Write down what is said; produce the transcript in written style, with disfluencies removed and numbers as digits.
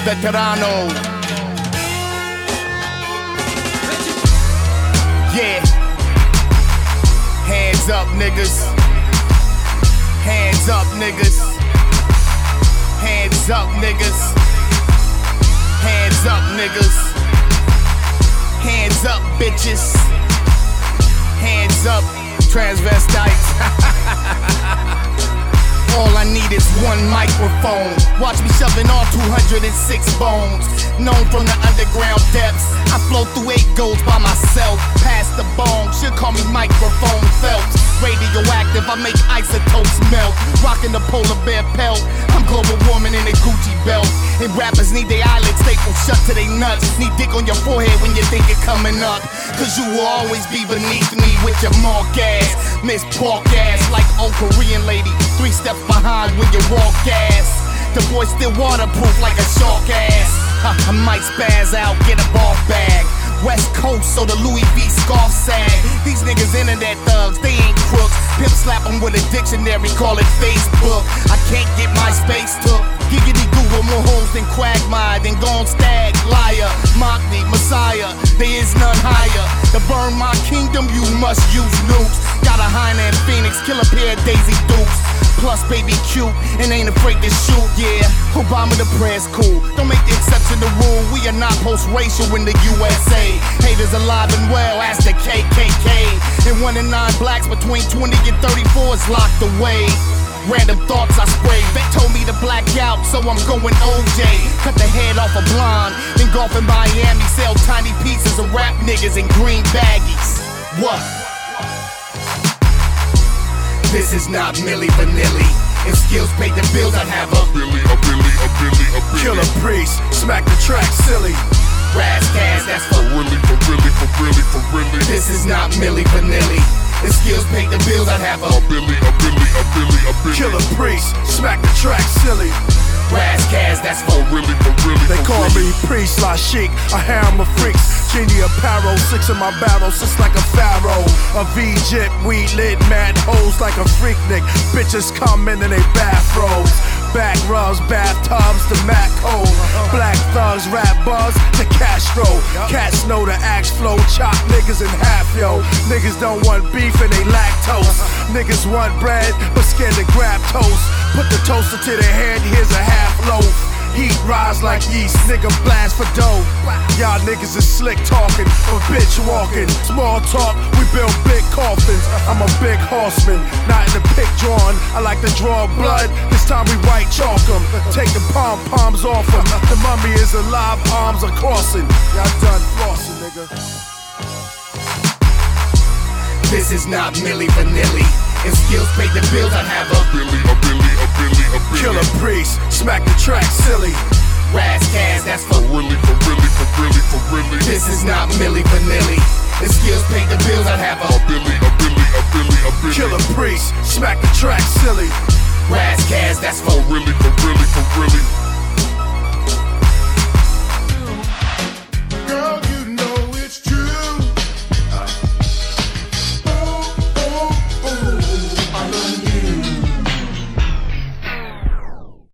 veterano. Yeah. Hands up, niggas. Hands up, niggas. Hands up, niggas. Hands up, niggas. Hands up, bitches. Hands up, transvestites. All I need is one microphone. Watch me shoving all 206 bones. Known from the underground depths. I flow through 8 goals by myself. Past the bong, should call me microphone Phelps. Radioactive, I make isotopes melt. Rocking the polar bear pelt. I'm global warming in a Gucci belt. And rappers need their eyelids stapled shut to they nuts. Need dick on your forehead when you think you're coming up. Cause you will always be beneath me with your mark ass. Miss Pork ass like old Korean lady. 3 steps behind when you walk ass. The boy still waterproof like a shark ass. I might spaz out, get a ball bag. West Coast, so the Louis V scarf sag. These niggas internet thugs, they ain't crooks. Pimp slap them with a dictionary, call it Facebook. I can't get my space took. Giggity Google, more holes than Quagmire, then gone stag, liar, mock me, Messiah. There is none higher. To burn my kingdom, you must use nukes. Got a Hainan Phoenix, kill a pair of Daisy Dukes. Plus, baby cute, and ain't afraid to shoot, yeah. Obama the press cool, don't make the exception the rule. We are not post-racial in the USA. Haters alive and well, ask the KKK. And 1 in 9 blacks between 20 and 34 is locked away. Random thoughts I spray. They told me to black out, so I'm going OJ. Cut the head off a blonde, then golf in Miami. Sell tiny pieces of rap niggas in green baggies. What? This is not Milli Vanilli. If skills paid the bills, I'd have a Billy. Killer Priest, smack the track silly. Razzcast, that's for really. This is not Milli Vanilli. If skills paid the bills, I'd have a Billy. Killer Priest, smack the track silly. Razzcast, that's for really. They call me Priest La Chic, a harem of freaks. Genie apparel, 6 in my barrel, sits like a pharaoh. A V-jip, weed lit, mad hoes like a freak nick. Bitches come in they bathrobes. Back rubs, bathtubs, the Mac hole. Black thugs, rap buzz, to Castro. Cats know the axe flow, chop niggas in half, yo. Niggas don't want beef and they lactose. Niggas want bread, but scared to grab toast. Put the toaster to their head, here's a half loaf. Heat rise like yeast, nigga blast for dough. Y'all niggas is slick talking, but bitch walking. Small talk, we build big coffins. I'm a big horseman, not in the pick drawn. I like to draw blood, this time we white chalk 'em. Take the pom-poms off 'em. The mummy is alive, arms are crossing. Y'all done flossing, nigga. This is not Milli Vanilli. If skills paid the bills, I'd have a Billy. Killer Priest, smack the track silly. Razzcast, that's for really. This is not Milli Vanilli. If skills paid the bills, I'd have a Billy. Killer Priest, smack the track silly. Razzcast, that's for really.